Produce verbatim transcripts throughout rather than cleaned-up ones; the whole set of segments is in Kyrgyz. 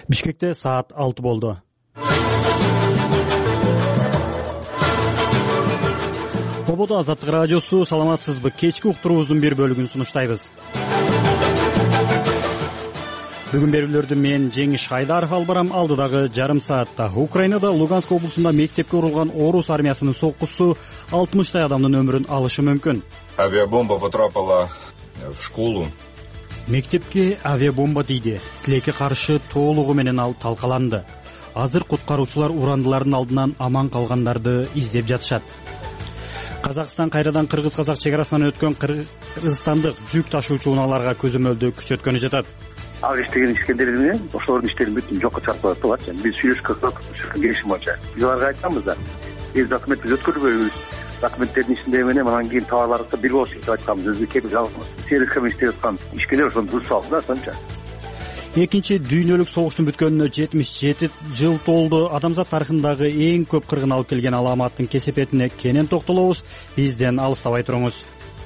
Бишкекте саат алты болду. Тободо Азаттык радиосу, саламатсызбы? Кечки уктуруубуздун бир бөлүгүн сунуштайбыз. Бүгүн берүүлөрдү мен Жеңиш Хайдаров алып барам. Алдыдагы жарым саатта Украинада Луганск облусунда мектепке урулган орус армиясынын соккусу алтымыштай адамдын өмүрүн алышы мүмкүн. Авиабомба потрапила в школу. Мектепке авиабомба тийди. Тилекке каршы толугу менен ал талкаланды. Азыр куткаруучулар урандылардын алдынан аман калгандарды издеп жатышат. Казакстан кайрадан кыргыз-казак чек арасынан өткөн кыргызстандык жүк ташуучу унааларга көзөмөлдү күчөткөнү жатат. Ак иштеген ишкерлер менен ошолордун иштерин бүтүн жокко чыгарып коюп атат. Биз сүйлөшкөн келишим боюнча биз аларга айтканбыз да. Биз документ биз өткөрбөйбүз. Документтердин ичинде менен анан кийин товарларды бир болуш деп айтканбыз. Өзү кепил жалгыз. Сервис комиссия аткан ишкерлер ошону дурус алды да, ошончо. Экинчи дүйнөлүк согуштун бүткөнүнө жетимиш жети жыл толду. Адамзат тарыхындагы эң көп кыргын алып келген аламаттын кесепетине кенен токтолобуз. Бизден алыстабай туруңуз.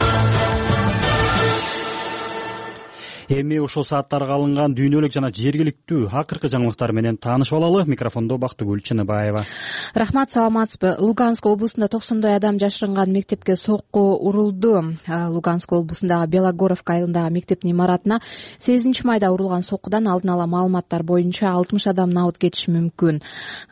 Эми ушул сааттарга алынган дүйнөлүк жана жергиликтүү акыркы жаңылыктар менен таанышып алалы. Микрофондо Бактыгүл Чыныбаева. Рахмат, саламатсызбы? Луганск облусунда токсондой адам жашырынган мектепке сокку урулду. Луганск облусундагы Белогоровка айылындагы мектептин имаратына сегизинчи майда урулган соккудан алдын ала маалыматтар боюнча алтымыш адам набыт кетиши мүмкүн.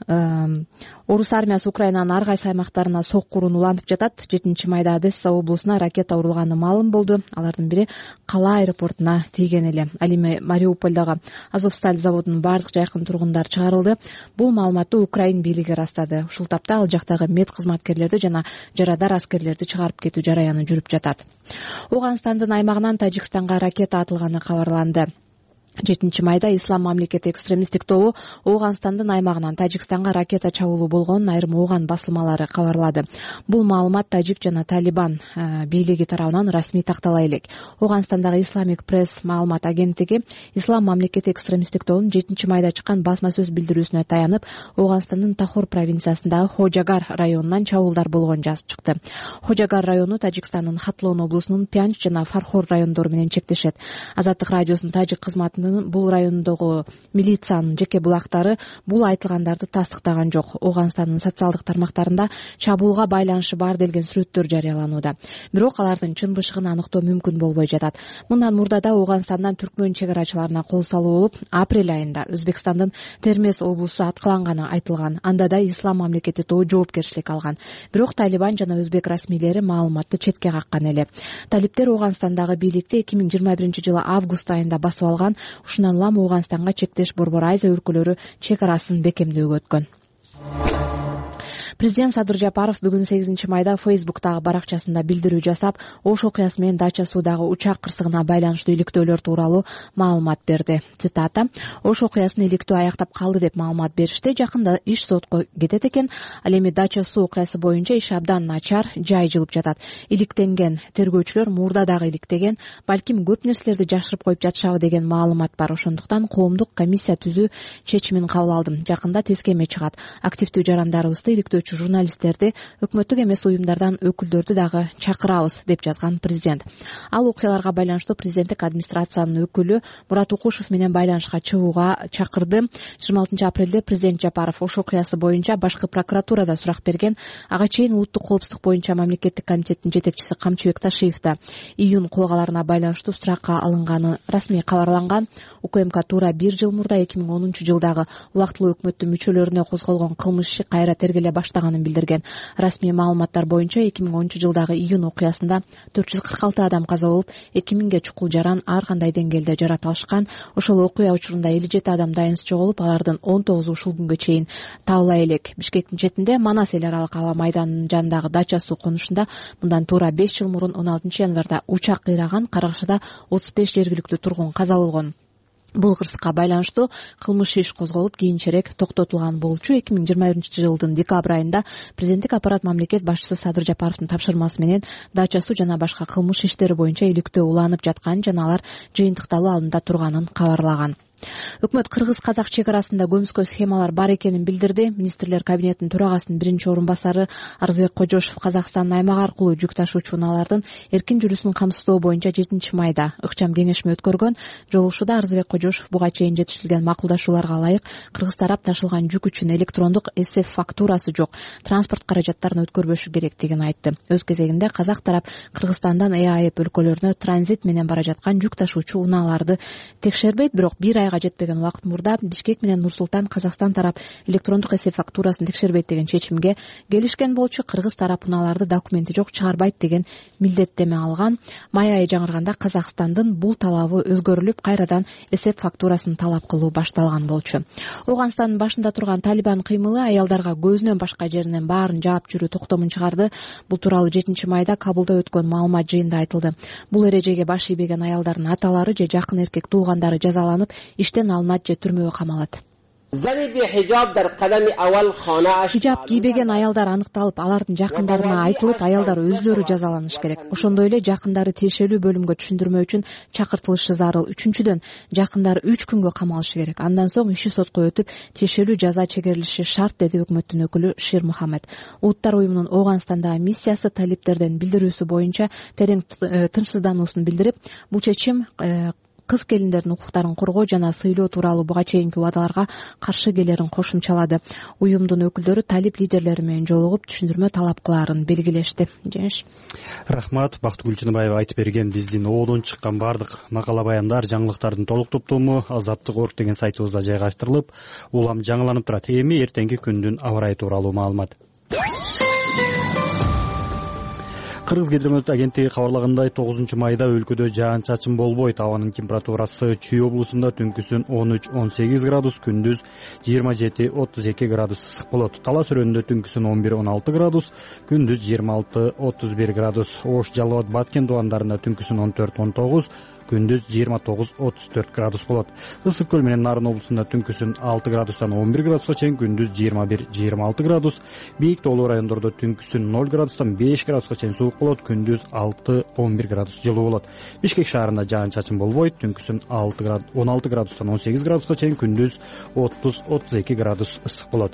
Орус армиясы Украинанын ар кайсы аймактарына соккурун улантып жатат. жетинчи майда Одесса облусуна ракета урулганы маалым болду. Алардын бири кала аэропортуна тийген эле. Ал эми Мариупольдогу Азовсталь заводунун бардык жайкын тургундары чыгарылды. Бул маалыматты Украин бийлиги ырастады. Ушул тапта ал жактагы мед кызматкерлерди жана жарадар аскерлерди чыгарып кетүү жараяны жүрүп жатат. Ооганстандын аймагынан Тажикстанга ракета атылганы кабарланды. жетинчи майда Ислам мамлекети экстремисттик тобу Ооганстандын аймагынан Тажикстанга ракета чабуулу болгонун айрым ооган басылмалары кабарлады. Бул маалымат Тажик жана Талибан бийлиги тарабынан расмий тактала элек. Ооганстандагы Исламик пресс маалымат агенттиги Ислам мамлекети экстремисттик тобунун жетинчи майда чыккан басма сөз билдирүүсүнө таянып, Ооганстандын Тахор провинциясындагы Ходжагар районунан чабуулдар болгонун жазып чыкты. Ходжагар району Тажикстандын Хатлон облусунун Пянч жана Фархор райондору менен чектешет. Азаттык радиосунун тажик кызматы бул райондогу милициянын жеке булактары бул айтылгандарды тастыктаган жок. Ооганстандын социалдык тармактарында чабуулга байланышы бар делген сүрөттөр жарыяланууда. Бирок алардын чын бышыгын аныктоо мүмкүн болбой жатат. Мындан мурдада Ооганстандан түркмөн чек арачыларына кол салуу болуп, апрель айында Өзбекстандын Термес облусу аткыланганы айтылган. Анда да Ислам мамлекети тобу жоопкерчилик алган. Бирок Талибан жана өзбек расмийлери маалыматты четке каккан эле. Талиптер Ооганстандагы бийликти эки миң жыйырма биринчи жылы август айында басып алган. Ушундан улам Ооганстанга чектеш Борбор Азия өлкөлөрү чек арасын бекемдөөгө өткөн. Президент Садыр Жапаров бүгүн сегизинчи майда Фейсбуктагы баракчасында билдирүү жасап, Ош окуясы менен Дача суудагы учак кырсыгына байланыштуу иликтөөлөр тууралуу маалымат берди. Цитата: Ош окуясын иликтөө аяктап калды деп маалымат беришти. Жакында иш сотко кетет экен. Ал эми Дача суу окуясы боюнча иш абдан начар, жай жылып жатат. Иликтенген тергөөчүлөр мурда дагы иликтеген, балким көп нерселерди жашырып коюп жатышабы деген маалымат бар. Ошондуктан коомдук комиссия түзүү чечимин кабыл алдым. Жакында тескеме чыгат. Активдүү жарандарыбызды, иликтөөчү журналисттерди, өкмөттүк эмес уюмдардан өкүлдөрдү дагы чакырабыз деп жазган президент. Ал окуяларга байланыштуу президенттик администрациянын өкүлү Мурат Укушев менен байланышка чыгууга чакырды. жыйырма алтынчы апрелде президент Жапаров Ош окуясы боюнча башкы прокуратурада сурак берген. Ага чейин улуттук коопсуздук боюнча мамлекеттик комитеттин жетекчиси Камчыбек Ташиев да июнь кылгаларына байланыштуу суракка алынганы расмий кабарланган. УКМК туура бир жыл мурда эки миң онунчу жылдагы убактылуу өкмөттүн мүчөлөрүнө козголгон кылмыш иши кайра тергеле баштаганын билдирген. Расмий маалыматтар боюнча эки миң онунчу жылдагы июнь окуясында төрт жүз кырк алты адам каза болуп, эки миңге чукул жаран ар кандай деңгээлде жарат алышкан. Ошол окуя учурунда элүү жети адам дайынсыз жоголуп, алардын он тогузу ушул күнгө чейин табыла элек. Бишкектин четинде Манас эл аралык аба майданынын жанындагы Дача суу конушунда мындан туура беш жыл мурун он алтынчы январда учак кыйраган. Каргышыда отуз беш жергиликтүү тургун каза болгон. Бул кырсыкка байланыштуу кылмыш иш козголуп, кийинчерээк токтотулган болчу. эки миң жыйырма биринчи жылдын декабрь айында президенттик аппарат мамлекет башчысы Садыр Жапаровдун тапшырмасы менен Дача суу жана башка кылмыш иштери боюнча иликтөө уланып жатканын жана алар жыйынтыкталуу алдында турганын кабарлаган. Өкмөт кыргыз казак чек арасында көмүскө схемалар бар экенин билдирди. Министрлер кабинетинин төрагасынын биринчи орун басары Арзыбек Кожошов Казакстандын аймак аркылуу жүк ташуучу унаалардын эркин жүрүшүн камсыздоо боюнча жетинчи майда ыкчам кеңешме өткөргөн. Жолугушууда Арзыбек Кожошов буга чейин жетишилген макулдашууларга ылайык кыргыз тарап ташылган жүк үчүн электрондук эсеп фактурасы жок транспорт каражаттарын өткөрбөшү керектигин айтты. Өз кезегинде казак тарап Кыргызстандан ЭАЭП өлкөлөрүнө транзит менен бара жаткан жүк ташуучу унааларды текшербейт, бирок бир айга жетпеген убакыт мурда Бишкек менен Нур Султан Казакстан тарап электрондук эсеп фактурасын текшербейт деген чечимге келишкен болчу. Кыргыз тарап унааларды документи жок чыгарбайт деген милдеттеме алган. Май айы жаңырганда Казакстандын бул талабы өзгөрүлүп, кайрадан эсеп фактурасын талап кылуу башталган болчу. Ооганстандын башында турган Талибан кыймылы аялдарга көзүнөн башка жеринен баарын жаап жүрүү токтомун чыгарды. Бул тууралуу жетинчи майда Кабулда өткөн маалымат жыйында айтылды. Бул эрежеге баш ийбеген аялдардын аталары же жакын эркек туугандары жазаланып, иштен алынат же түрмөгө камалат. Хижаб кийбеген аялдар аныкталып, алардын жакындарына айтылып, аялдар өздөрү жазаланыш керек. Ошондой эле жакындары тиешелүү бөлүмгө түшүндүрмө үчүн чакыртылышы зарыл. Үчүнчүдөн, жакындары үч күнгө камалышы керек. Андан соң иши сотко өтүп, тиешелүү жаза чегерилиши шарт, деди өкмөттүн өкүлү Шир Мухаммед. Улуттар уюмунун Ооганстандагы миссиясы талиптерден билдирүүсү боюнча терең тынчсыздануусун билдирип, бул чечим кыз келиндердин укуктарын коргоо жана сыйлоо тууралуу буга чейинки убадаларга каршы келерин кошумчалады. Уюмдун өкүлдөрү талип лидерлери менен жолугуп, түшүндүрмө талап кылаарын белгилешти. Жеңиш. Рахмат. Бактыгүл Чыныбаева айтып берген биздин оодон чыккан баардык макала баяндар, жаңылыктардын толук топтому азаттык орг деген сайтыбызда жайгаштырылып, улам жаңыланып турат. Эми эртеңки күндүн аба ырайы тууралуу маалымат. Кыргыз гидромет агенттиги кабарлагандай, тогузунчу майда өлкөдө жаан-чачын болбойт. Абанын температурасы Чүй облусунда түнкүсүн он үч он сегиз градус, күндүз жыйырма жети отуз эки градус ысык болот. Талас өрөөнүндө түнкүсүн он бир он алты градус, күндүз жыйырма алты отуз бир градус. Ош, Жалал абад, Баткен тубандарында түнкүсүн он төрт он тогуз, күндүз жыйырма тогуз отуз төрт градус болот. Ысык көл менен Нарын облусунда түнкүсүн алты градустан он бир градуска чейин, күндүз жыйырма бир жыйырма алты градус. Бийик тоолуу райондордо түнкүсүн ноль градустан беш градуска чейин суук болот, күндүз алты он бир градус жылуу болот. Бишкек шаарында жаан-чачын болбойт, түнкүсүн он алты градустан он сегиз градуска чейин, күндүз отуз отуз эки градус ысык болот.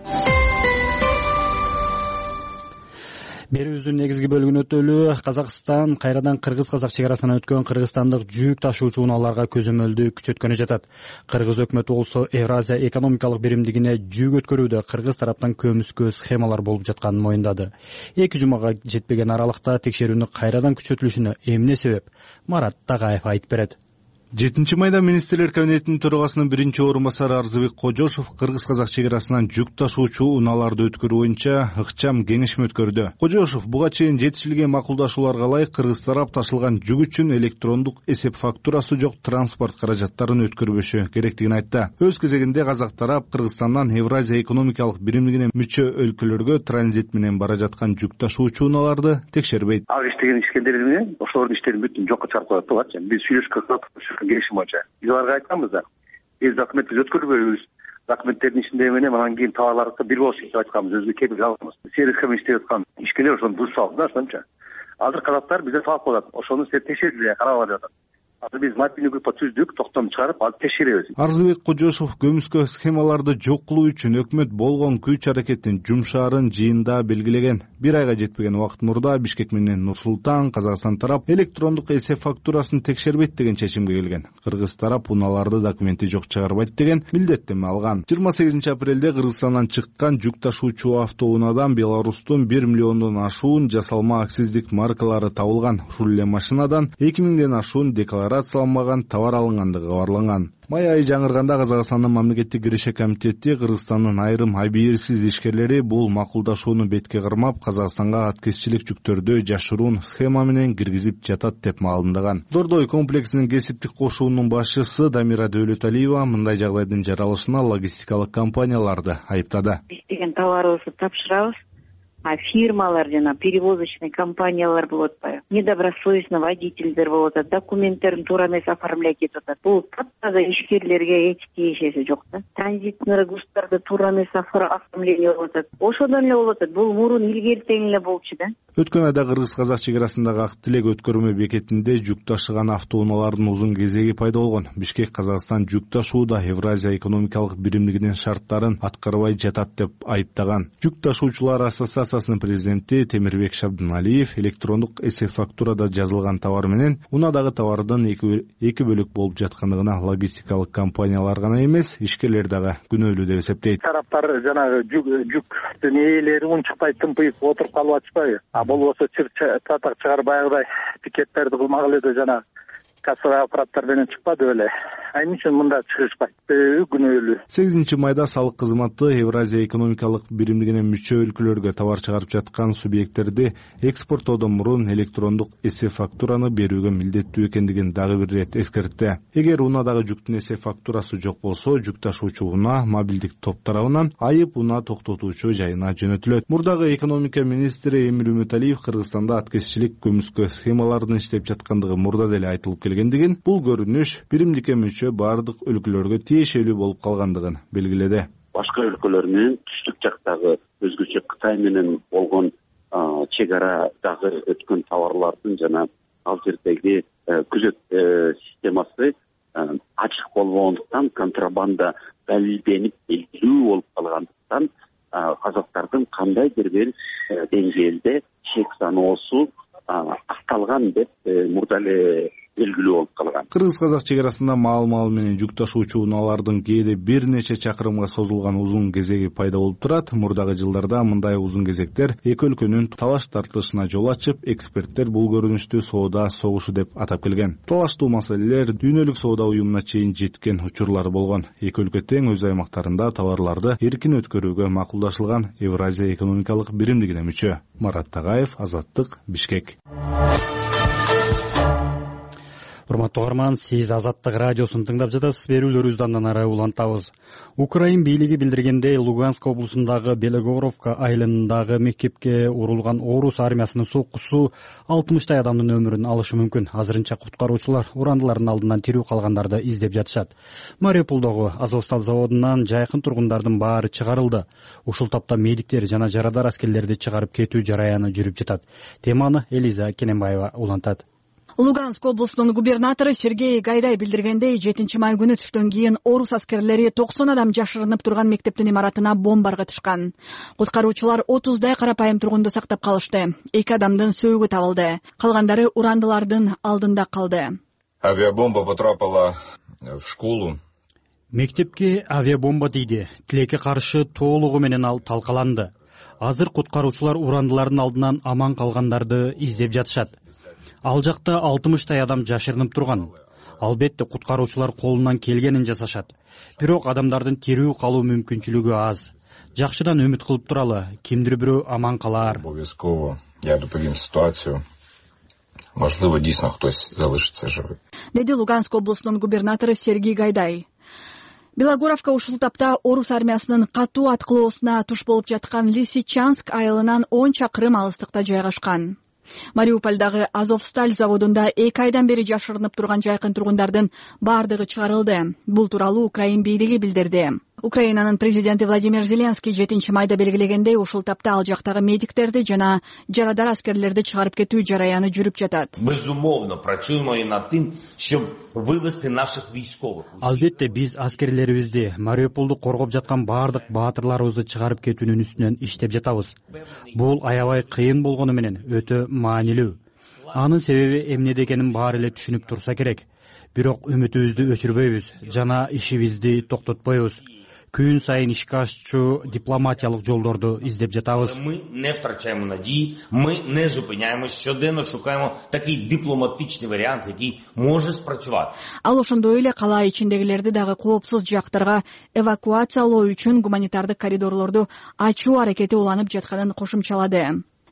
Берүүбүздүн негизги бөлүгүн өтөлү. Казакстан кайрадан кыргыз-казак чек арасынан өткөн кыргызстандык жүк ташуучу унааларга көзөмөлдү күчөткөнү жатат. Кыргыз өкмөтү болсо Евразия экономикалык биримдигине жүк өткөрүүдө кыргыз тараптан көмүскө схемалар болуп жатканын моюндады. Эки жумага жетпеген аралыкта текшерүүнү кайрадан күчөтүлүшүнө эмне себеп? Марат Тагаев айтып берет. жетинчи майда Министрлер кабинетинин төрагасынын биринчи орун басары Арзыбек Кожошов кыргыз-казак чек арасынан жүк ташуучу унааларды өткөрүү боюнча ыкчам кеңешме өткөрдү. Кожошов буга чейин жетишилген макулдашууларга ылайык кыргыз тарап ташылган жүк үчүн электрондук эсеп фактурасы жок транспорт каражаттарын өткөрбөшү керектигин айтты. Өз кезегинде казак тарап Кыргызстандан Евразия экономикалык биримдигине мүчө өлкөлөргө транзит менен бара жаткан жүк ташуучу унааларды текшербейт. Ак иштеген ишкерлери менен ошолордун иштерин бүтүн жокко чыгарып коет да. Биз сүйлөшүп келишим боюнча биз аларга айтканбыз да, биз документ биз өткөрбөйбүз, документтердин ичинде менен анан кийин товарларды бир болсун деп айтканбыз, өзгө кепил алганбыз. Сервиске иштеп аткан ишкерлер ошону бузуп салды да, ошончо. Азыр казактар бизде талап кылат, ошону силер текшериңер, карап атат. Азыр биз мобильный группа түздүк, токтом чыгарып, алып текшеребиз. Арзыбек Кожошов көмүскө схемаларды жок кылуу үчүн өкмөт болгон күч аракеттин жумшаарын жыйында белгилеген. Бир айга жетпеген убакыт мурда Бишкек менен Нур Султан, Казакстан тарап электрондук эсеп фактурасын текшербейт деген чечимге келген. Кыргыз тарап унааларды документи жок чыгарбайт деген милдеттеме алган. жыйырма сегизинчи апрелде Кыргызстандан чыккан жүк ташуучу автоунаадан Беларустун бир миллиондон ашуун жасалма акциздик маркалары табылган. Ушул эле машинадан эки миңден ашуун декларацияланмаган товар алынгандыгы кабарланган. Май айы жаңырганда Казакстандын мамлекеттик киреше комитети Кыргызстандын айрым абийирсиз ишкерлери бул макулдашууну бетке кырмап, Казакстанга аткезчилик жүктөрдү жашыруун схема менен киргизип жатат деп маалымдаган. Дордой комплексинин кесиптик кошуунун башчысы Дамира Дөөлөталиева мындай жагдайдын жаралышына логистикалык компанияларды айыптады. Иштеген товарыбызды тапшырабыз, а фирмалар жана перевозочный компаниялар болуп атпайбы, недобросовестный водительдер болуп атат, документтерин туура эмес оформлять этип атат. Бул таптаза ишкерлерге эч тиешеси жок да. Транзитный грузтарды туура эмес оформление болуп атат. Ошодон эле болуп атат. Бул мурун илгертен эле болчу да. Өткөн айда кыргыз-казак чек арасындагы Ак Тилек өткөрмө бекетинде жүк ташыган автоунаалардын узун кезеги пайда болгон. Бишкек Казакстан жүк ташууда Евразия экономикалык биримдигинин шарттарын аткарбай жатат деп айыптаган. Жүк ташуучулар ассоциациясынын президенти Темирбек Шабдыналиев электрондук эс-фактурада жазылган товар менен унаадагы товардын эки бөлүк болуп жаткандыгына логистикалык компаниялар гана эмес, ишкерлер дагы күнөөлүү деп эсептейт. Тараптар жанагы жүктүн ээлери унчукпай тымпыйып отуруп калып атышпайбы? А болбосо чыр татак чыгарып баягыдай пикеттерди кылмак эле жана кассовый аппараттар менен чыкпады беле. Эмне үчүн мында чыгышпайт? Күнөөлүү. сегизинчи майда салык кызматы Евразия экономикалык биримдигине мүчө өлкөлөргө товар чыгарып жаткан субъекттерди экспорттоодон мурун электрондук эс-фактураны берүүгө милдеттүү экендигин дагы бир ирет эскертти. Эгер унаадагы жүктүн эс-фактурасы жок болсо, жүк ташуучу унаа мобилдик топ тарабынан айып унаа токтотуучу жайына жөнөтүлөт. Мурдагы экономика министри Эмир Үмүталиев Кыргызстанда аткезчилик көмүскө схемалардын иштеп жаткандыгы мурда деле айтылып келгендигин, бул көрүнүш биримдикке мүчө бардык өлкөлөргө тиешелүү болуп калгандыгын белгиледи. Башка өлкөлөр менен түштүк жактагы өзгөчө Кытай менен болгон чек арадагы өткөн товарлардын жана ал жердеги күзөт системасы ачык болбогондуктан, контрабанда далилденип белгилүү болуп калгандыктан казактардын кандайдыр бир деңгээлде чек саноосу акталган деп мурда эле белгилүү болуп калган. Кыргыз-казак чек арасында маал-маал менен жүк ташуучу унаалардын кээде бир нече чакырымга созулган узун кезеги пайда болуп турат. Мурдагы жылдарда мындай узун кезектер эки өлкөнүн талаш тартылышына жол ачып, эксперттер бул көрүнүштү соода согушу деп атап келген. Талаштуу маселелер дүйнөлүк соода уюмуна чейин жеткен учурлар болгон. Эки өлкө тең өз аймактарында товарларды эркин өткөрүүгө макулдашылган Евразия экономикалык биримдигине мүчө. Марат Тагаев, Азаттык, Бишкек. Урматтуу угарман, сиз Азаттык радиосун тыңдап жатасыз. Берүүлөрүбүздү андан ары улантабыз. Украин бийлиги билдиргендей, Луганск облусундагы Белогоровка айылындагы мектепке урулган орус армиясынын соккусу алтымыштай адамдын өмүрүн алышы мүмкүн. Азырынча куткаруучулар урандылардын алдынан тирүү калгандарды издеп жатышат. Мариуполдогу Азовсталь заводунан жайкын тургундардын баары чыгарылды. Ушул тапта медиктер жана жарадар аскерлерди чыгарып кетүү жараяны жүрүп жатат. Теманы Элиза Кененбаева улантат. Луганск облусунун губернатору Сергей Гайдай билдиргендей, жетинчи май күнү түштөн кийин орус аскерлери токсон адам жашырынып турган мектептин имаратына бомба ыргытышкан. Куткаруучулар отуздай карапайым тургунду сактап калышты. Эки адамдын сөөгү табылды. Калгандары урандылардын алдында калды. Авиабомба потрапила в школу. Мектепке авиабомба тийди. Тилекке каршы толугу менен ал талкаланды. Азыр куткаруучулар урандылардын алдынан аман калгандарды издеп жатышат. Ал жакта алтымыштай адам жашырынып турган. Албетте куткаруучулар колунан келгенин жасашат. Бирок адамдардын тирүү калуу мүмкүнчүлүгү аз. Жакшыдан үмүт кылып туралы, кимдир бирөө аман калар. Обовязково я доповім ситуацию. Можливо, дійсно хтось залишиться живий. Деди Луганск облусунун губернатору Сергей Гайдай. Белогоровка ушул тапта орус армиясынын катуу аткылоосуна туш болуп жаткан Лисичанск айылынан он чакырым алыстыкта жайгашкан. Мариупольдагы Азовсталь заводунда эки айдан бери жашырынып турган жайкын тургундардын бардыгы чыгарылды. Бул тууралуу Украин бийлиги билдирди. Украинанын президенти Владимир Зеленский жетинчи майда белгилегендей, ушул тапта ал жактагы медиктерди жана жарадар аскерлерди чыгарып кетүү жараяны жүрүп жатат. Безумовно, працюємо і над тим, щоб вивести наших військових. Албетте биз аскерлерибизди, Мариуполду коргоп жаткан бардык баатырларыбызды чыгарып кетүүнүн үстүнөн иштеп жатабыз. Бул аябай кыйын болгону менен өтө маанилүү. Анын себеби эмнеде экенин баары эле түшүнүп турса керек. Бирок үмүтүбүздү өчүрбөйбүз жана ишибизди токтотпойбуз. Күн сайын ишке ашчу дипломатиялык жолдорду издеп жатабыз. Ми не втрачаємо надії, ми не зупиняємось, щоденно шукаємо такий дипломатичний варіант, який може спрацювати. Ал ошондой эле кала ичиндегилерди дагы коопсуз жактарга эвакуациялоо үчүн гуманитардык коридорлорду ачуу аракети уланып жатканын кошумчалады.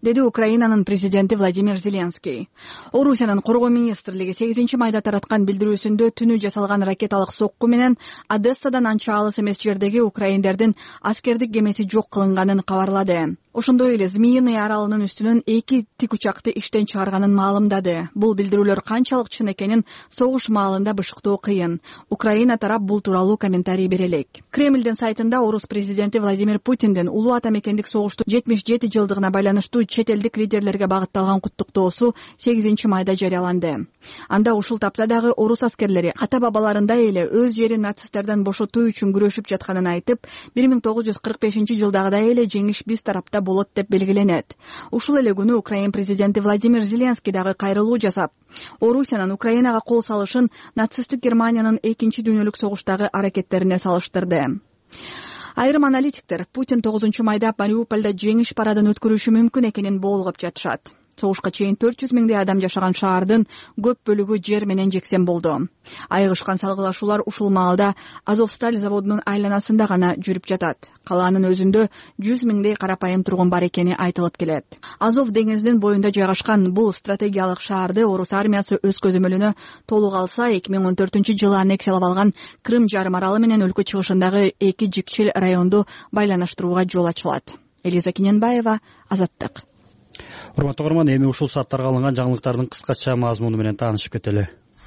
деди Украинанын президенти Владимир Зеленский. Орусиянын коргоо министрлиги сегизинчи майда тараткан билдирүүсүндө түнү жасалган ракеталык сокку менен Одессадан анча алыс эмес жердеги украиндердин аскердик кемеси жок кылынганын кабарлады. Ошондой эле Змеиный аралынын үстүнөн эки тик учакты иштен чыгарганын маалымдады. Бул билдирүүлөр канчалык чын экенин согуш маалында бышыктоо кыйын. Украина тарап бул тууралуу комментарий бере элек. Кремлдин сайтында орус президенти Владимир Путиндин улуу ата мекендик согуштун жетимиш жети жылдыгына байланыштуу чет элдик лидерлерге багытталган куттуктоосу сегизинчи майда жарыяланды. Анда ушул тапта дагы орус аскерлери ата бабаларындай эле өз жерин нацисттерден бошотуу үчүн күрөшүп жатканын айтып, бир миң тогуз жүз кырк бешинчи жылдагыдай эле жеңиш биз тарапта болот деп белгиленет. Ушул эле күнү Украин президенти Владимир Зеленский дагы кайрылуу жасап, Орусиянын Украинага кол салышын нацисттик Германиянын экинчи дүйнөлүк согуштагы аракеттерине салыштырды. Айрым аналитиктер Путин тогузунчу майда Мариупольда жеңиш парадын өткөрүшү мүмкүн экенин боолгоп жатышат. Согушка чейин төрт жүз миңдей адам жашаган шаардын көп бөлүгү жер менен жексен болду. Айыгышкан салгылашуулар ушул маалда Азовсталь заводунун айланасында гана жүрүп жатат. Калаанын өзүндө жүз миңдей карапайым тургун бар экени айтылып келет. Азов деңизинин боюнда жайгашкан бул стратегиялык шаарды орус армиясы өз көзөмөлүнө толук алса, эки миң он төртүнчү жылы аннексиялап алган Крым жарым аралы менен өлкө чыгышындагы эки жикчил районду байланыштырууга жол ачылат. Элиза Киненбаева, Азаттык. Урматтуу көрөрман, эми ушул сааттарга алынган жаңылыктардын кыскача мазмуну менен таанышып кетели.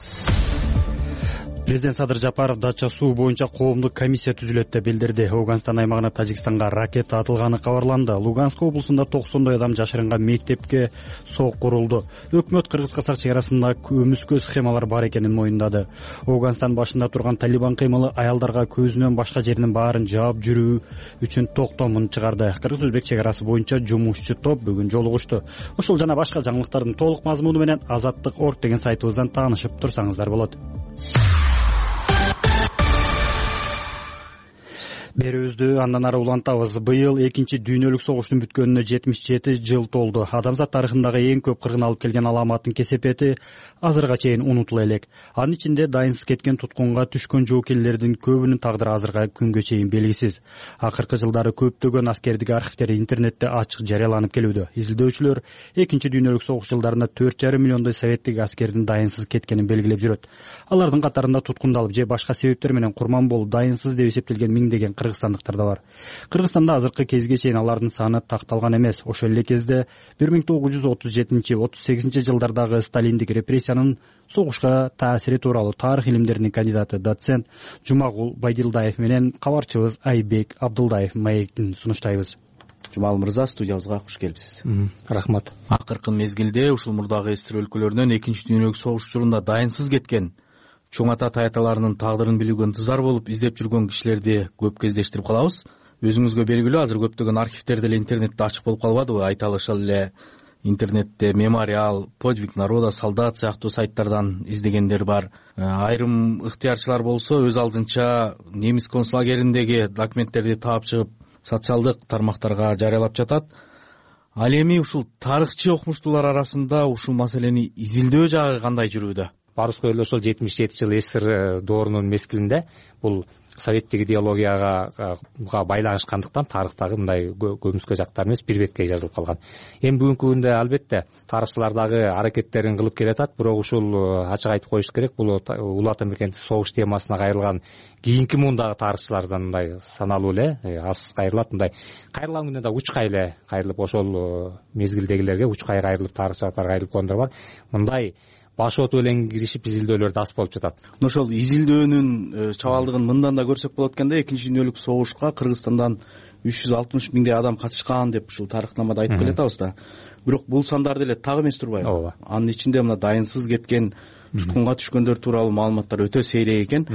Президент Садыр Жапаров Дача суу боюнча коомдук комиссия түзүлөт деп билдирди. Ауган аймагына Тажикстанга ракета атылганы кабарланды. Луганск облусунда токсондой адам жашырынган мектепке сок курулду. Өкмөт Кыргыз-Катар чек арасында көмүскө схемалар бар экенин моюндады. Ауган башында турган Талибан кыймылы аялдарга көзүнөн башка жеринин баарын жаап жүрүү үчүн токтомун чыгарды. Кыргыз-Өзбек чек арасы боюнча жумушчу топ бүгүн жолугушту. Ушул жана башка жаңылыктардын толук мазмуну менен азаттык точка орг деген сайтыбыздан таанышып турсаңыздар болот. Берүүбүздү андан ары улантабыз. Быйыл экинчи дүйнөлүк согуштун бүткөнүнө жетимиш жети жыл толду. Адамзат тарыхындагы эң көп кыргын алып келген аламаттын кесепети азырга чейин унутула элек. Анын ичинде дайынсыз кеткен туткунга түшкөн жоокерлердин көбүнүн тагдыры азырга күнгө чейин белгисиз. Акыркы жылдары көптөгөн аскердик архивтери интернетте ачык жарыяланып келүүдө. Изилдөөчүлөр экинчи дүйнөлүк согуш жылдарында төрт жарым миллиондой советтик аскердин дайынсыз кеткенин белгилеп жүрөт. Алардын катарында туткундалып же башка себептер менен курман болуп дайынсыз деп эсептелген миңдеген кыргызстандыктар да бар. Кыргызстанда азыркы кезге чейин алардын саны такталган эмес. Ошол эле кезде бир миң тогуз жүз отуз жетинчи отуз сегизинчи жылдардагы сталиндик репрессиянын согушка таасири тууралуу тарых илимдеринин кандидаты доцент Жумагул Байдилдаев менен кабарчыбыз Айбек Абдулдаев маектин сунуштайбыз. Жумагул мырза, студиябызга куш келипсиз. Рахмат. Акыркы мезгилде ушул мурдагы эстир өлкөлөрүнөн экинчи дүйнөлүк согуш учурунда дайынсыз кеткен чоң ата таяталарынын тагдырын билүүгө ынтызар болуп издеп жүргөн кишилерди көп кездештирип калабыз. Өзүңүзгө белгилүү, азыр көптөгөн архивдер деле интернетте ачык болуп калбадыбы? Айта алышалы эле интернетте Мемориал, Подвиг народа, Солдат сыяктуу сайттардан издегендер бар. Айрым ыктыярчылар болсо өз алдынча немис концлагериндеги документтерди таап чыгып социалдык тармактарга жарыялап жатат. Ал эми ушул тарыхчы окумуштуулар арасында ушул маселени изилдөө жагы кандай жүрүүдө? Баарыбызга эле ошол жетимиш жети жыл эстир доорунун мезгилинде бул советтик идеологияга байланышкандыктан тарыхтагы мындай көмүскө жактар эмес, бир бетке жазылып калган. Эми бүгүнкү күндө албетте тарыхчылар дагы аракеттерин кылып келатат, бирок ушул ачык айтып коюш керек, бул улуу ата мекендик согуш темасына кайрылган кийинки муундагы тарыхчылардан мындай саналуу эле аз кайрылат. Мындай кайрылган күндө да учкай эле кайрылып, ошол мезгилдегилерге учкай кайрылып тарыхчылар кайрылып койгондор бар. Мындай баш оту менен киришип изилдөөлөрдү аз болуп жатат. Ошол изилдөөнүн чабалдыгын мындан да көрсөк болот экен да, экинчи дүйнөлүк согушка Кыргызстандан үч жүз алтымыш миңдей адам катышкан деп ушул тарыхнамада айтып келатабыз да. Бирок бул сандар деле так эмес турбайбы? Ооба. Анын ичинде мына дайынсыз кеткен, туткунга түшкөндөр тууралуу маалыматтар өтө сейрек экен.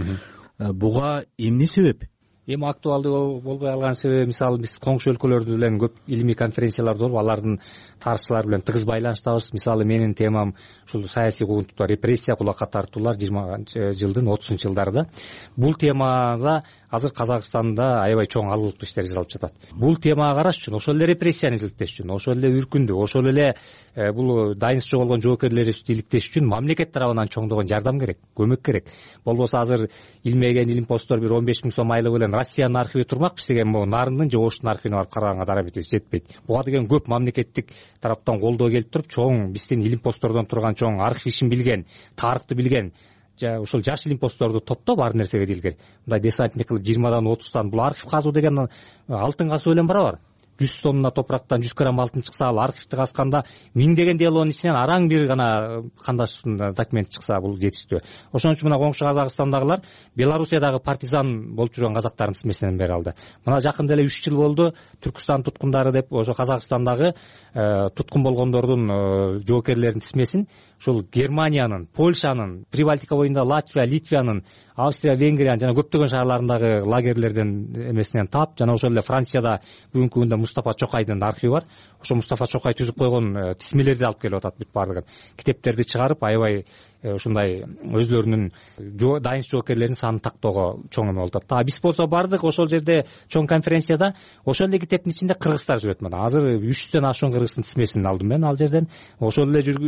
Буга эмне себеп? Эми актуалдуу болбой калган себеби, мисалы биз коңшу өлкөлөр менен көп илимий конференциялар болуп, алардын тарыхчылар менен тыгыз байланыштабыз. Мисалы менин темам ушул саясий куугунтуктар, репрессия, кулакка тартуулар жыйырманчы жылдын отузунчу жылдарында. Бул темада азыр Казакстанда аябай чоң алгылыктуу иштер жасалып жатат. Бул темага караш үчүн, ошол эле репрессияны иликтеш үчүн, ошол эле үркүндү, ошол эле бул дайынсыз жоголгон жоокерлерди иликтеш үчүн мамлекет тарабынан чоңдогон жардам керек, көмөк керек. Болбосо азыр илмеген илимпоздор бир он беш миң сом айлык менен Россиянын архиви турмак, биз деген могу Нарындын же Оштун архивине барып караганга дарап жетпейт. Буга деген көп мамлекеттик тараптан колдоо келип туруп, чоң биздин илимпоздордон турган чоң архив ишин билген, тарыхты билген ушул жаш илимпоздорду топтоп ар нерсеге дилгер мындай десантник кылып жыйырмадан отуздан бул архив казуу деген алтын казуу менен барабар. жүз тонна топурактан жүз грамм алтын чыкса, ал архивди казганда миңдеген делонун ичинен араң бир гана кандашын документ чыкса, бул жетиштүү. Ошон үчүн мына коңшу Казакстандагылар Белоруссиядагы партизан болуп жүргөн казактардын тизмесинен бери алды. Мына жакында эле үч жыл болду Түркстан туткундары деп ошо Казакстандагы туткун болгондордун жоокерлеринин тизмесин ушул Германиянын, Польшанын, Прибалтика боюнда Латвия, Литвиянын, Австрия, Венгриянын жана көптөгөн шаарларындагы лагерлерден эмесинен таап, жана ошол эле Францияда бүгүнкү күндө Мустафа Чокайдын архиви бар. Ошо Мустафа Чокай түзүп койгон тизмелерди алып келип атат бүт баардыгын. Китептерди чыгарып, аябай ушундай өзлөрүнүн дайынч жоокерлеринин санын тактоого чоң эме болуп атат. А биз болсо бардык ошол жерде чоң конференцияда ошол эле китептин ичинде кыргыздар жүрөт. Мына азыр үч жүздөн ашуун кыргыздын тизмесин алдым мен ал жерден. Ошол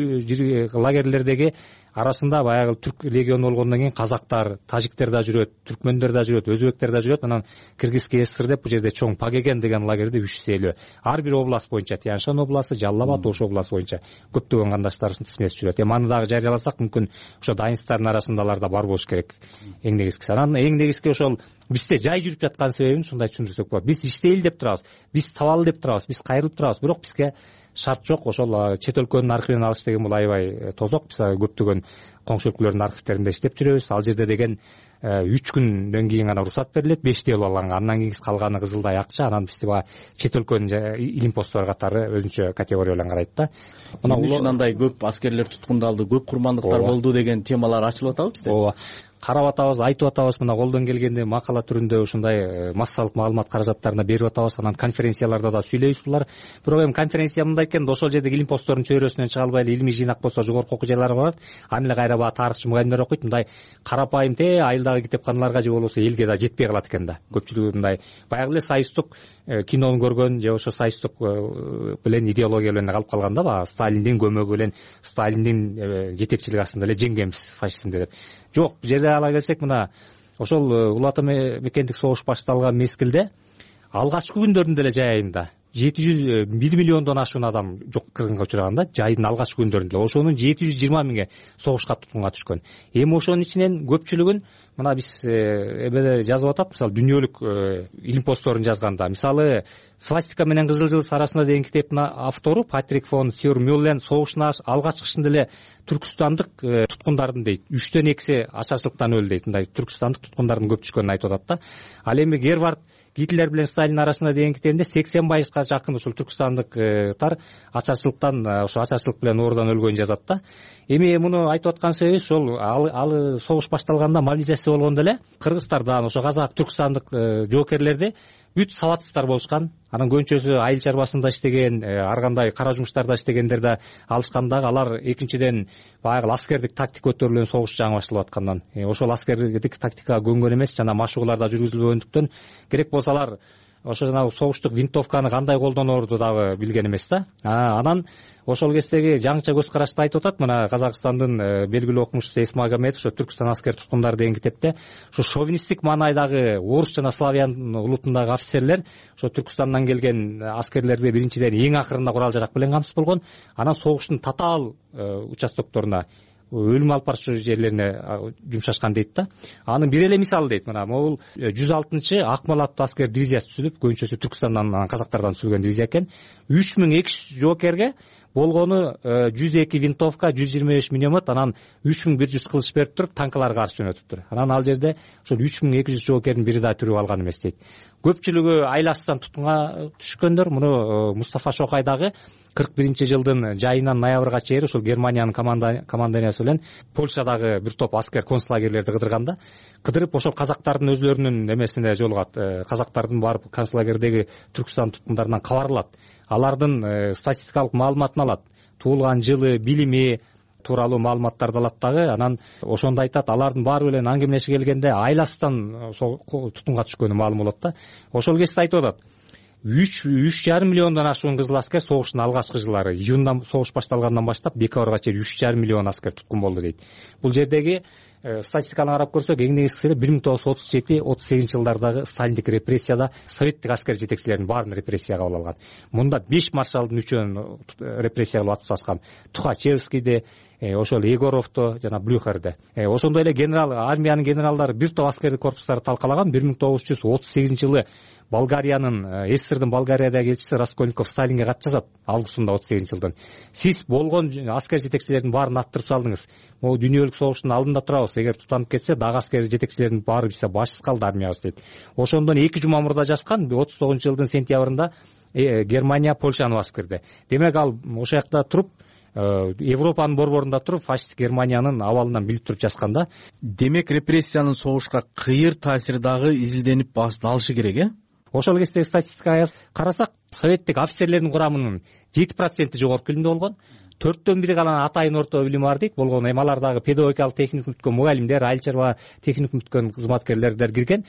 эле лагерлердеги арасында баягы түрк легиону болгондон кийин казактар, тажиктер да жүрөт, түркмөндөр да жүрөт, өзбектер да жүрөт. Анан Кыргызский ССР деп бул жерде чоң Пагеген деген лагерде үч жүз элүү. Ар бир область боюнча, Тянь-Шань областы, Жалал Абад, Ош областы боюнча көптөгөн кандаштарыбыздын тизмеси жүрөт. Эми аны дагы жарыяласак мүмкүн ошо дайынчтардын арасында алар да бар болуш керек. Эң негизгиси. Анан эң негизги ошол бизде жай жүрүп жаткан себебин ушундай түшүндүрсөк болот. Биз иштейли деп турабыз, биз табалы деп турабыз, биз кайрылып турабыз, бирок бизге шарт жок. Ошол чет өлкөнүн архивинен алыш деген бул аябай тозок. Биз көптөгөн коңшу өлкөлөрдүн архивтеринде иштеп жүрөбүз. Ал жерде деген үч күндөн кийин гана уруксат берилет, беш жыл алганга. Андан кийин калганы кызылдай акча. Анан бизди баягы чет өлкөнүн илимпоздор катары өзүнчө категория менен карайт да. Эмне үчүн андай көп аскерлер туткундалды, көп курмандыктар болду деген темалар ачылып атабы бизде? Ооба. Карап атабыз, айтып атабыз, мына колдон келгенде макала түрүндө ушундай массалык маалымат каражаттарына берип атабыз. Анан конференцияларда да сүйлөйбүз булар. Бирок эми конференция мындай экен, ошол жердеги илимпоздордун чөйрөсүнөн чыга албай эле илимий жыйнак болсо жогорку окуу жайларга барат. Аны эле кайра баа тарыхчы мугалимдер окуйт. Мындай карапайым те айылдагы китепканаларга же болбосо элге да жетпей калат экен да. Көпчүлүгү мындай баягы эле союздук кинону көргөн же ошо союздук менен идеология менен калып калган да, баягы Сталиндин көмөгү менен Сталиндин жетекчилиги астында эле жеңгенбиз фашизмди деп. Жок, бул жерде ала келсек, мына ошол улуу ата мекендик согуш башталган мезгилде алгачкы күндөрүндө эле жай айында жети жүз бир миллиондон ашуун адам жок кыргынга учураган да, жайдын алгачкы күндөрүндө эле. Ошонун жети жүз жыйырма миңи согушка туткунга түшкөн. Эми ошонун ичинен көпчүлүгүн мына биз эмеде жазып атат, мисалы дүйнөлүк илимпоздорун жазганда, мисалы Свастика менен кызыл жылдыз арасында деген китептин автору Патрик фон Сюрмюллен согуштун алгачкысында эле түркүстандык туткундардын дейт үчтөн экиси ачарчылыктан өлдү дейт. Мындай түркүстандык туткундардын көп түшкөнүн айтып атат да. Ал эми Гервард Гитлер менен Сталин арасында деген китебинде сексен пайызга жакын ушул түркүстандыктар ачарчылыктан, ошо ачарчылык менен оорудан өлгөнүн жазат да. Эми муну айтып аткан себеби ошол ал согуш башталганда мобилизация болгондо эле кыргыздардан, ошо казак, түркүстандык жоокерлерди бүт сабатсыздар болушкан. Анан көбүнчөсү айыл чарбасында иштеген, ар кандай кара жумуштарда иштегендер да алышкандагы, алар экинчиден баягы аскердик тактика өтөрүлгөн согуш жаңы башталып аткандан ошол аскердик тактикага көнгөн эмес, жана машыгуулар да жүргүзүлбөгөндүктөн керек болсо алар ошо жанагы согуштук винтовканы кандай колдоноорду дагы билген эмес да. Анан ошол кездеги жаңыча көз карашты айтып атат. Мына Казакстандын белгилүү окумуштусу Эсмагомедов ошо Түркстан аскер туткундары деген китепте ошо шовинисттик маанайдагы орус жана славян улутундагы офицерлер ошо Түркстандан келген аскерлерди биринчиден эң акырында курал жарак менен камсыз болгон. Анан согуштун татаал участокторуна, өлүм алып барчу жерлерине жумшашкан дейт да. Анын бир эле мисалы дейт. Мына могул жүз алтынчы Акмал аттуу аскер дивизиясы түзүлүп, көбүнчөсү Түркстандан, казактардан түзүлгөн дивизия экен. үч миң эки жүз жоокерге болгону жүз эки винтовка, жүз жыйырма беш миномет, анан үч миң бир жүз кылыч берип туруп танкаларга каршы жөнөтүптүр. Анан ал жерде ошол үч миң эки жүз жоокердин бири да түрүп алган эмес дейт. Көпчүлүгү айласынан туткунга түшкөндөр. Муну Мустафа Шокай дагы кырк биринчи жылдын жайынан ноябрга чейин ошол Германиянын командованиясы менен Польшадагы бир топ аскер концлагерлерди кыдырганда, кыдырып ошол казактардын өзлөрүнүн эмесине жолугат. Казактардын барып концлагердеги Түркстан туткундарынан кабар алат. Алардын статистикалык маалыматын алат. Туулган жылы, билими тууралуу маалыматтарды алат дагы. Анан ошондо айтат, алардын баары менен аңгемелеше келгенде айласынан туткунга түшкөнү маалым болот да. Ошол кезде айтып атат, үч жарым миллиондон ашуун кызыл аскер согуштун алгачкы жылдары, июндан согуш башталгандан баштап декабрга чейин үч жарым миллион аскер туткун болду дейт. Бул жердеги статистиканы карап көрсөк, эң негизгиси эле бир миң тогуз жүз отуз жети отуз сегизинчи жылдардагы сталиндик репрессияда советтик аскер жетекчилеринин баарын репрессияга кабыл алган. Мында беш маршалдын үчөөнү репрессияга кылып атышкан. Тухачевскийди, ошол Егоровду жана Блюхерди. Ошондой эле генерал, армиянын генералдары бир топ аскердик корпустарды талкалаган. бир миң тогуз жүз отуз сегизинчи жылы Болгариянын, СССРдин Болгариядагы элчиси Раскольников Сталинге кат жазат августунда отуз сегизинчи жылдын. Сиз болгон аскер жетекчилердин баарын аттырып салдыңыз. Могу дүйнөлүк согуштун алдында турабыз. Эгер тутанып кетсе, дагы аскер жетекчилердин баары бизде башсыз калды армиябыз дейт. Ошондон эки жума мурда жазган, отуз тогузунчу жылдын сентябрында Германия Польшаны басып кирди. Демек ал ошол жакта туруп, Европанын борборунда туруп, фашист Германиянын абалынан билип туруп жазганда. Демек репрессиянын согушка кыйыр таасири дагы изилденип басып алышы керек, э? Ошол кездеги статистикага карасак, советтик офицерлердин курамынын жети проценти жогорку билимде болгон, төрттөн бири гана атайын орто билими бар дейт. Болгон эми алардагы педагогикалык техникум бүткөн мугалимдер, айыл чарба техникум бүткөн кызматкерлер кирген.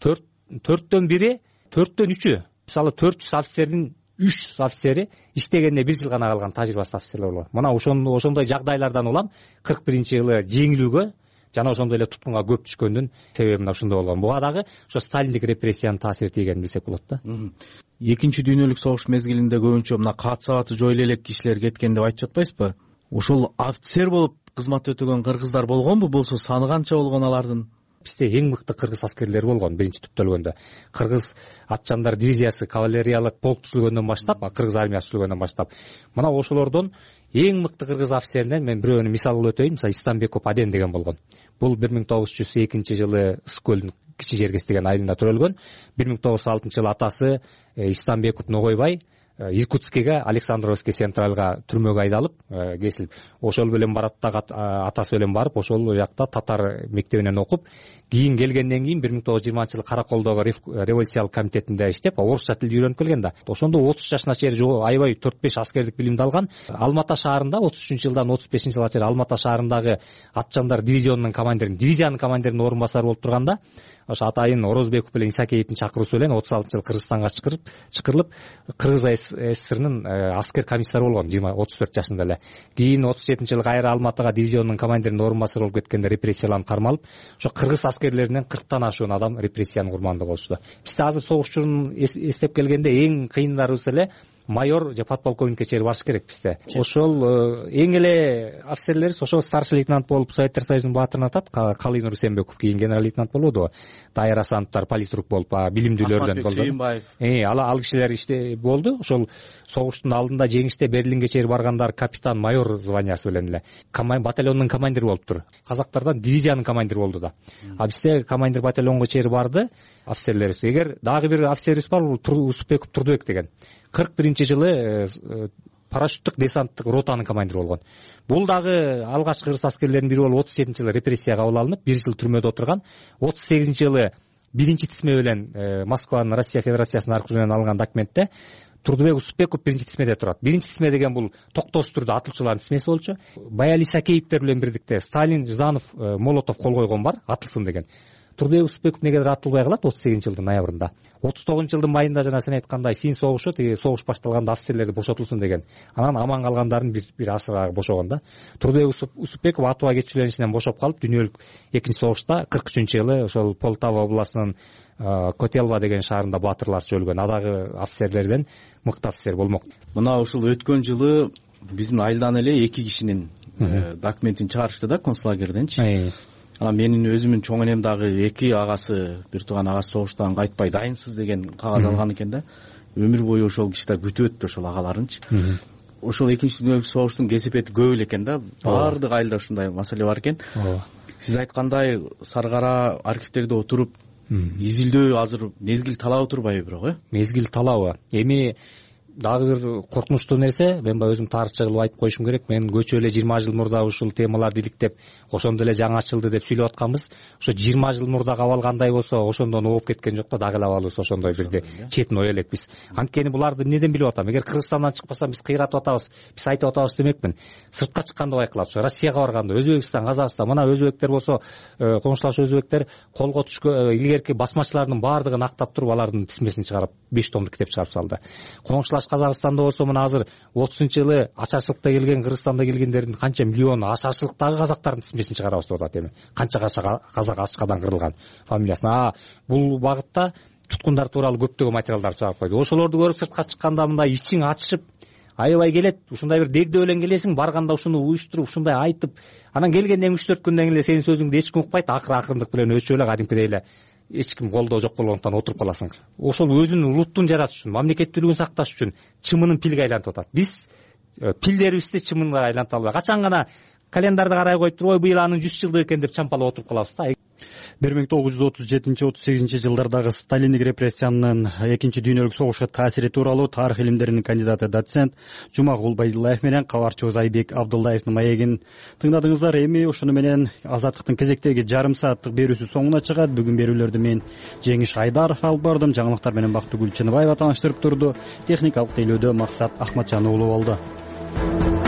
төрттөн бири, төрттөн үчү, мисалы төрт жүз офицердин үч жүз офицери иштегенде бир жыл гана калган тажрыйбасыз офицерлер болгон. Мына ошондой жагдайлардан улам кырк биринчи жылы жеңилүүгө жана ошондой эле туткунга көп түшкөндүн себеби мына ошондой болгон. Буга дагы ошо сталиндик репрессиянын таасири тийгенин билсек болот да. Экинчи дүйнөлүк согуш мезгилинде көбүнчө мына кат сабаты жойула элек кишилер кеткен деп айтып жатпайсызбы? Ошол офицер болуп кызмат өтөгөн кыргыздар болгонбу? Болсо саны канча болгон алардын? Бизде эң мыкты кыргыз аскерлери болгон биринчи түптөлгөндө. Кыргыз атчандар дивизиясы, кавалериялык полк түзүлгөндөн баштап, кыргыз армиясы түзүлгөндөн баштап, мына ошолордон эң мыкты кыргыз офицеринен мен бирөөнү мисал кылып өтөйүн. Мисалы Истамбеков Аден деген болгон. Бул бир миң тогуз жүз экинчи жылы Ысык-Көлдүн Кичи Жергес деген айылында төрөлгөн. бир миң тогуз жүз алтынчы жылы атасы Истамбеков Ногойбай Иркутскиге, Александровский централга түрмөгө айдалып, кесилип, ошол менен барат да атасы менен барып, ошол жакта татар мектебинен окуп, кийин келгенден кийин бир миң тогуз жүз жыйырманчы жылы Караколдогу революциялык комитетинде иштеп, орусча тилди үйрөнүп келген да. Ошондо отуз жашына чейин аябай төрт беш аскердик билимди алган. Алмата шаарында отуз үчүнчү жылдан отуз бешинчи жылга чейин Алмата шаарындагы атчандар дивизионунун командирин, дивизиянын командиринин орун басары болуп турганда, ошо атайын Орозбеков менен Исакеевдин чакыруусу менен отуз алтынчы жылы Кыргызстанга чакырып, чакырылып, Кыргыз СССРнын аскер комиссары болгон отуз төрт жашында эле. Кийин отуз жетинчи жылы кайра Алматага дивизионунун командиринин орун басары болуп кеткенде репрессияланып кармалып, ошо кыргыз аскерлеринен кырктан ашуун адам репрессиянын курмандыгы болушту. Бизде азыр согуш учурун эстеп келгенде эң кыйындарыбыз эле майор же подполковникке чейин барыш керек бизде. Ошол эң эле офицерлерибиз ошол старший лейтенант болуп Советтер Союзунун баатырын атат. Калый Нурсенбеков кийин генерал лейтенант болбоду. Дайыр Асановдор политрук болуп, билимдүүлөрдөн болду. Э, ал ал кишилер иште болду. Ошол согуштун алдында жеңиште Берлинге чейин баргандар капитан, майор званиясы менен эле батальондун командири болуптур. Казактардан дивизиянын командири болду да. А бизде командир батальонго чейин барды офицерлерибиз. Эгер дагы бир офицерибиз бар, бул Усупбеков Турдубек деген. кырк биринчи жылы парашюттук десанттык ротанын командири болгон. Бул дагы алгачкы кыргыз аскерлеринин бири болуп отуз жетинчи жылы репрессияга кабыл алынып, бир жыл түрмөдө отурган. отуз сегизинчи жылы биринчи тисме менен Москванын Россия Федерациясынын аркылуу алган документте Турдубек Усупбеков биринчи тисмеде турат. Биринчи тисме деген бул токтоосуз түрдө атылчулардын тисмеси болчу. Баял Исакеевдер менен бирдикте Сталин, Жданов, Молотов кол койгон бар, атылсын деген. Турдубек Усупбеков негедир атылбай калат отуз сегизинчи жылдын ноябрында. отуз тогузунчу жылдын майында жана сен айткандай фин согушу, тиги согуш башталганда офицерлерди бошотулсун деген. Анан аман калгандарын бир бир асырга бошогон да. Турдубек Усупбеков атууга кетчүлөнүшүнөн бошоп калып, дүйнөлүк экинчи согушта кырк үчүнчү жылы ошол Полтава областынын Котелва деген шаарында баатырлар чөлгөн. Адагы офицерлерден мыкты офицер болмок. Мына ушул өткөн жылы биздин айылдан эле эки кишинин документин чыгарышты да концлагерденчи. Анан менин өзүмүн чоң энем дагы эки агасы, бир тууган агасы согуштан кайтпай дайынсыз деген кагаз алган экен да. Өмүр бою ошол киши да күтүп өттү ошол агаларынчы. Ошол экинчи дүйнөлүк согуштун кесепети көп эле экен да. Баардык айылда ушундай маселе бар экен. Сиз айткандай Саргара архивтерде отуруп изилдөө азыр мезгил талабы турбайбы бирок, э? Мезгил талабы. Эми дагы бир коркунучтуу нерсе, мен баягы өзүм тарыхчы кылып айтып коюшум керек. Мен көчө эле жыйырма жыл мурда ушул темаларды иликтеп, ошондо эле жаңы ачылды деп сүйлөп атканбыз. Ошо жыйырма жыл мурда абалгандай болсо, ошондон ооп кеткен жок да, дагы эле абалыбыз ошондой бирде четин ой элекпиз. Анткени буларды эмнеден билип атам? Эгер Кыргызстандан чыкпаса биз кыйратып атабыз, биз айтып атабыз демекмин. Сыртка чыкканда байкалат. Ошо Россияга барганда, Өзбекстан, Казакстан, мына өзбектер болсо, коңшулаш өзбектер колго түшкөн илгерки басмачылардын баардыгын актап туруп, алардын тизмесин чыгарып, беш томдук китеп чыгарып салды. Коңшулаш Казакстанда болсо мына азыр отузунчу жылы ачарчылыкта келген, Кыргызстанда келгендердин канча миллиону ачарчылыктагы казактардын тизмесин чыгарабыз деп атат. эми канча казак ачкадан кырылган фамилиясын. А бул багытта туткундар тууралуу көптөгөн материалдар чыгарып койду. Ошолорду көрүп сыртка чыкканда мындай ичиң ачышып, аябай келет, ушундай бир дегдөө менен келесиң, барганда ушуну уюштуруп, ушундай айтып, анан келгенден үч төрт күндөн кийин эле сенин сөзүңдү эч ким укпайт, акыры акырындык менен өчүп эле кадимкидей эле эч ким колдоо жок болгондуктан отуруп каласың. Ошол өзүнүн улуттун жаратыш үчүн, мамлекеттүүлүгүн сакташ үчүн чымынын пилге айлантып атат. Биз пилдерибизди чымынга айланта албай, качан гана календарды карай коюп туруп, ой быйыл анын жүз жылдыгы экен деп чампалап отуруп калабыз да. бир миң тогуз жүз отуз жетинчи отуз сегизинчи жылдардагы сталиндик репрессиянын экинчи дүйнөлүк согушка таасири тууралуу тарых илимдеринин кандидаты доцент Жумагул Байдуллаев менен кабарчыбыз Айбек Абдуллаевдин маегин тыңдадыңыздар. Эми ушуну менен Азаттыктын кезектеги жарым сааттык берүүсү соңуна чыгат. Бүгүн берүүлөрдү мен Жеңиш Айдаров алып бардым. Жаңылыктар менен Бактыгүл Чыныбаева тааныштырып турду. Техникалык тейлөөдө Максат Ахматжан уулу болду.